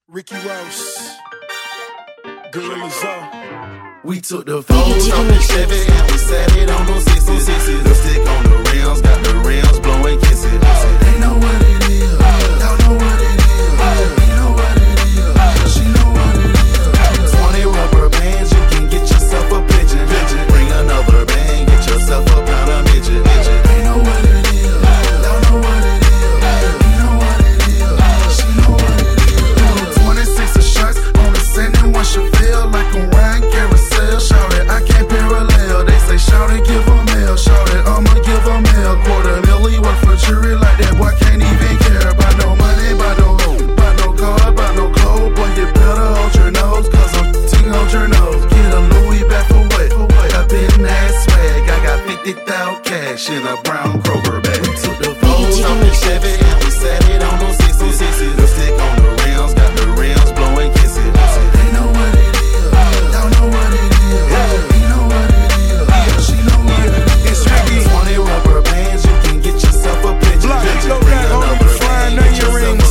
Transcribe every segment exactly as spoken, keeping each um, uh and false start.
Ricky Ross, Gorilla Zoe. We took the foes off the Chevy and we sat it on those sixes. Lipstick on the rims, got the rims blowing kisses. They know what it is, y'all know what it is. You know what it is, she know what it is. Twenty rubber bands, you can get yourself a pigeon. Bring another band, get yourself a pound of midget. They know what it is, y'all know what it is. You know what it is, she know what it is. Twenty-six of shots on the scent and one should feel like a wine carousel. Shout it, I can't parallel. They say shout it, give 'em hell. Shout it, I'ma give 'em hell. Quarter milli work for jury like that. Boy can't even care about no money, about no hoe, about no car, about no clothes. Boy, you better hold your nose, cause I'm ting hold your nose. Get a Louis back for what? Up in that swag. I got fifty thousand cash in a brown Kroger bag. We took the foes off the Chevy and we sat it on those sixes. Lipstick on the rims, got the rims blowing kisses. They know what it is, y'all know what it is. You know what it is, she know what it is. It's Ricky. Twenty rubber bands, you can get yourself a pigeon. Block it, go down on them flying on your rings.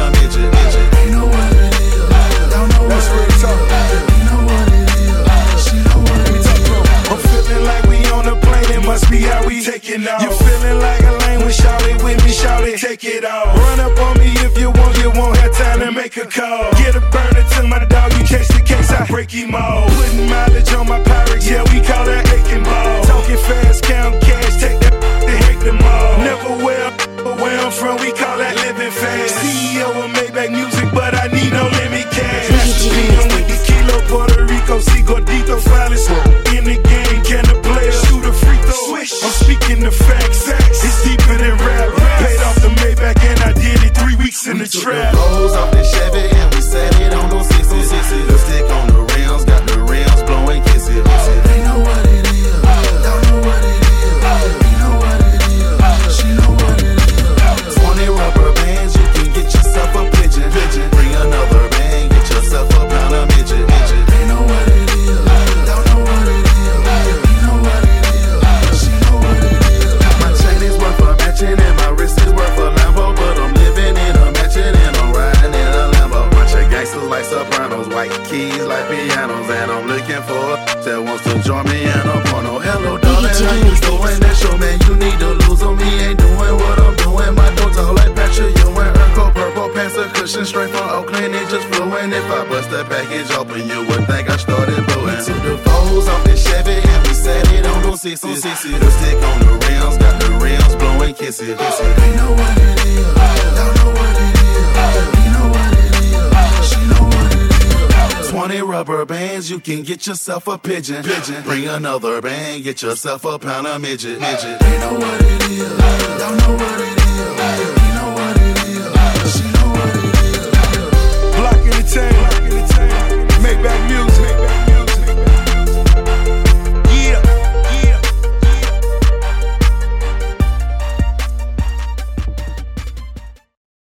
They know what it is, y'all know That's what real it talk. is. You know what it is, she know what it is. I'm feeling like we on a plane, it must be how we taking off. You feeling like a lane with Shawty with me, Shawty, take it off. Run up on me if you want, you won't have time to make a call. Get a burner to my dog, you catch the case, I break him all. Putting mileage on my Pyrex, yeah, we call that aching ball. Talking fast, count cash, take that to hate them all. Never wear but where I'm from, we call that living fast. C E O of Maybach Music, but I need no limit cash. Being with the kilo, Puerto Rico, see Gordito, violence in the game, can the player shoot a free throw? I'm speaking the facts, it's deeper than rap. Paid off the Maybach and I did it three weeks in the trap. Rolls off the Chevy and we sat it on those sixes. Lipstick on the rims, got the rims blowing kisses. They know what it is, y'all know what it is. You know what it is, she know what it is. Twenty rubber bands, you can get yourself a pigeon. Bring another band, get yourself a pound of midget. They know what it is, y'all know what it is. You know what it is, she know what it is. My chain is worth a matching and my wrist is worth a Lambo, but I'm living in a mansion and I'm riding in a Lambo. Bunch of gangsters like sopranos, white keys like pianos, and I'm looking for a that wants to join me in a porno. Hello, darling, how you doing? That's your man, you need to lose on me. Ain't doing what I'm doing. My door tall like Patrick Ewing. Urkel, purple pants, a cushion straight from Oakland. It just flowing. If I bust that package open, you would think I started blowing. We took the foes off the Chevy and we sat it on those sixes. Lipstick on the rims, got the rims blowing kisses. They know what it is, y'all know what it is. You know what it is, she know what it is. Twenty rubber bands, you can get yourself a pigeon. Bring another band, get yourself a pound of midget. They know what it is, y'all know what it is.